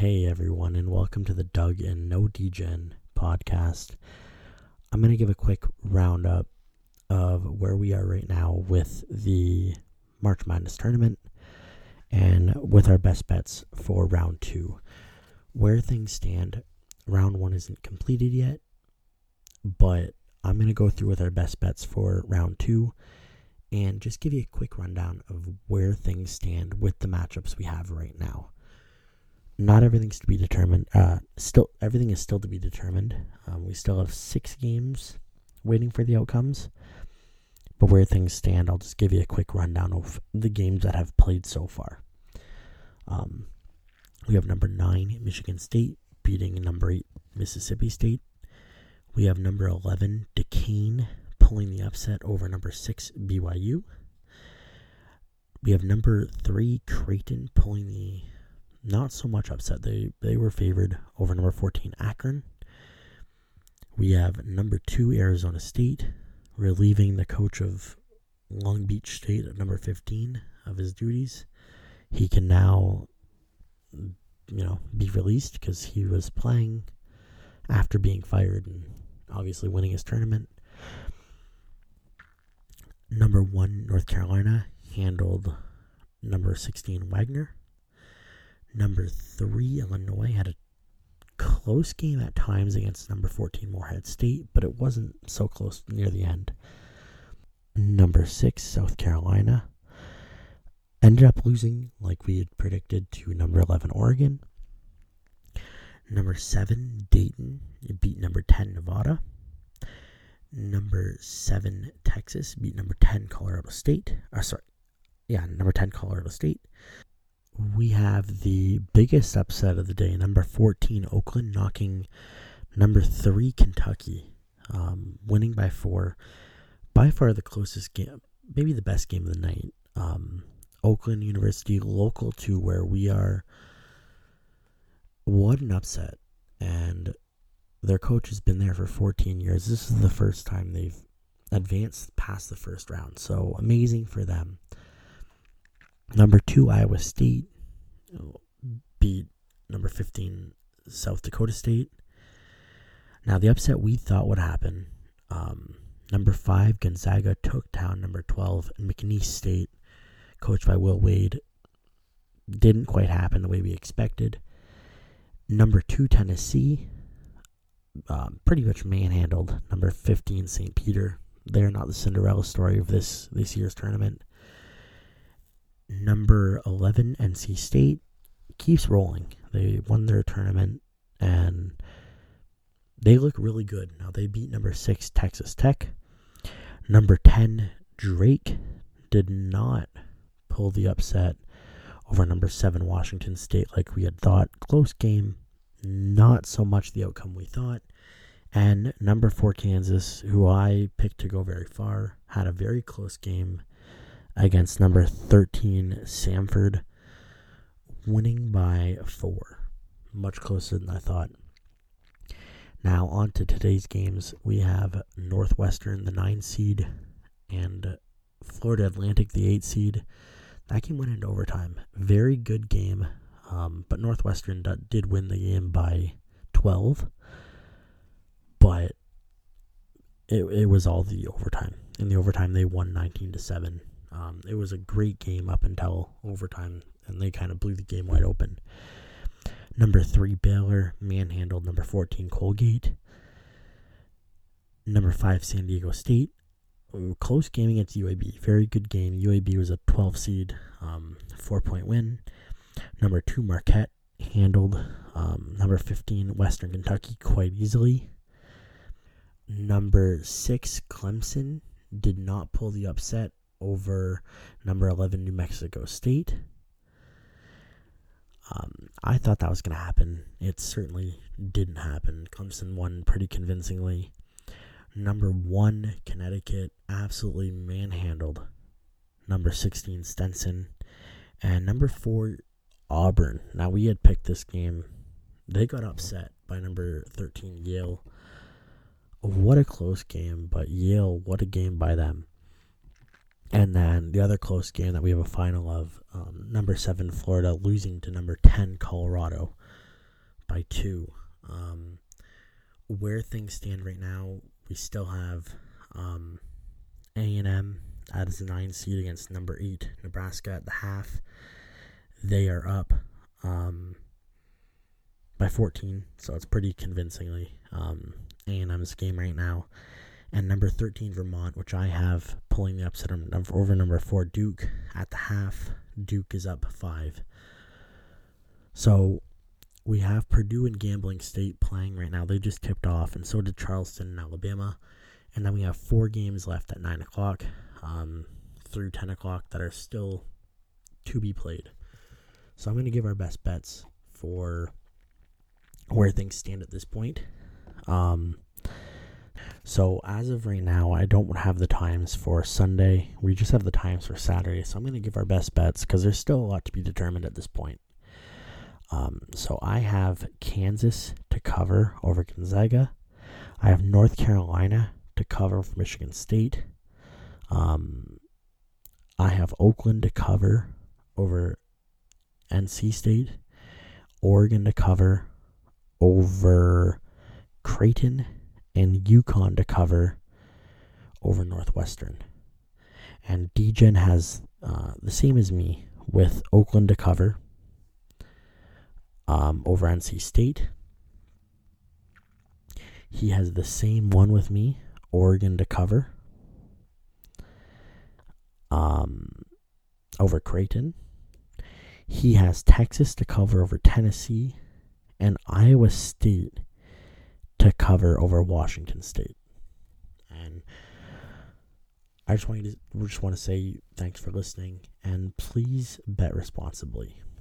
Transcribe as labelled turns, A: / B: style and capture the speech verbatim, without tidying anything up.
A: Hey everyone, and welcome to the Doug and No Degen podcast. I'm going to give a quick roundup of where we are right now with the March Madness tournament and with our best bets for round two. Where things stand, round one isn't completed yet, but I'm going to go through with our best bets for round two and just give you a quick rundown of where things stand with the matchups we have right now. Not everything's to be determined. Uh, still, everything is still to be determined. Um, we still have six games waiting for the outcomes. But where things stand, I'll just give you a quick rundown of the games that have played so far. Um, we have number nine, Michigan State, beating number eight, Mississippi State. We have number eleven, Duquesne, pulling the upset over number six, B Y U. We have number three, Creighton, pulling the not so much upset. They they were favored over number fourteen, Akron. We have number two, Arizona State, relieving the coach of Long Beach State at number fifteen of his duties. He can now, you know, be released because he was playing after being fired and obviously winning his tournament. Number one, North Carolina, handled number sixteen, Wagner. Number three, Illinois, had a close game at times against number fourteen, Morehead State, but it wasn't so close near the end. Number six, South Carolina, ended up losing, like we had predicted, to number eleven, Oregon. Number seven, Dayton, beat number ten, Nevada. Number seven, Texas, beat number ten, Colorado State. Or sorry, yeah, number ten, Colorado State. We have the biggest upset of the day, number fourteen, Oakland, knocking number three, Kentucky, um, winning by four. By far the closest game, maybe the best game of the night. Um, Oakland University, local to where we are. What an upset. And their coach has been there for fourteen years. This is the first time they've advanced past the first round. So amazing for them. Number two, Iowa State beat number fifteen, South Dakota State. Now, the upset we thought would happen, um, number five, Gonzaga took down number twelve, McNeese State, coached by Will Wade. Didn't quite happen the way we expected. Number two, Tennessee, um, pretty much manhandled number fifteen, Saint Peter. They're not the Cinderella story of this, this year's tournament. Number eleven, N C State, keeps rolling. They won their tournament, and they look really good. Now, they beat number six, Texas Tech. Number ten, Drake, did not pull the upset over number seven, Washington State, like we had thought. Close game, not so much the outcome we thought. And number four, Kansas, who I picked to go very far, had a very close game against number thirteen, Samford, winning by four. Much closer than I thought. Now, on to today's games. We have Northwestern, the nine seed, and Florida Atlantic, the eight seed. That game went into overtime. Very good game, um, but Northwestern did win the game by twelve. But it, it was all the overtime. In the overtime, they won nineteen to seven. Um, it was a great game up until overtime, and they kind of blew the game wide open. Number three, Baylor, manhandled number fourteen, Colgate. Number five, San Diego State. Close game against U A B. Very good game. U A B was a twelve seed, um, four-point win. Number two, Marquette, handled um, number fifteen, Western Kentucky, quite easily. Number six, Clemson, did not pull the upset over number eleven, New Mexico State. Um, I thought that was going to happen. It certainly didn't happen. Clemson won pretty convincingly. Number one, Connecticut, absolutely manhandled number sixteen, Stenson. And number four, Auburn. Now, we had picked this game. They got upset by number thirteen, Yale. What a close game, but Yale, what a game by them. And then the other close game that we have a final of, um, number seven, Florida, losing to number ten, Colorado. by two. Um, where things stand right now, we still have um, A and M as a nine seed against number eight Nebraska at the half. They are up um, by fourteen, so it's pretty convincingly um, A and M's game right now. And number thirteen Vermont, which I have pulling the upset over number four Duke at the half. Duke is up five. So we have Purdue and Gambling State playing right now. They just tipped off, and so did Charleston and Alabama. And then we have four games left at nine o'clock um, through ten o'clock that are still to be played. So I'm going to give our best bets for where things stand at this point. Um, so as of right now, I don't have the times for Sunday. We just have the times for Saturday. So I'm going to give our best bets because there's still a lot to be determined at this point. Um, so I have Kansas to cover over Gonzaga. I have North Carolina to cover for Michigan State. Um, I have Oakland to cover over N C State. Oregon to cover over Creighton. And UConn to cover over Northwestern. And D-Gen has uh, the same as me with Oakland to cover um, over N C State. He has the same one with me, Oregon to cover um, over Creighton. He has Texas to cover over Tennessee and Iowa State to cover over Washington State. And I just want you to we just want to say thanks for listening, and please bet responsibly.